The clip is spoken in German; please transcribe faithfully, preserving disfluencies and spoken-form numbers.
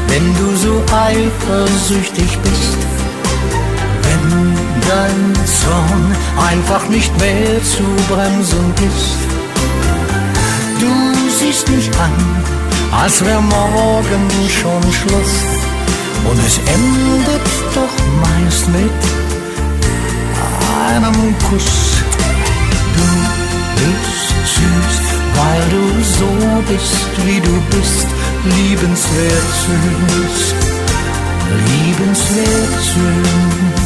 wenn du so eifersüchtig bist, wenn dein Zorn einfach nicht mehr zu bremsen ist. Du siehst mich an, als wär morgen schon Schluss, und es endet doch meist mit einem Kuss. Du bist süß, weil du so bist, wie du bist, liebenswert süß, liebenswert süß.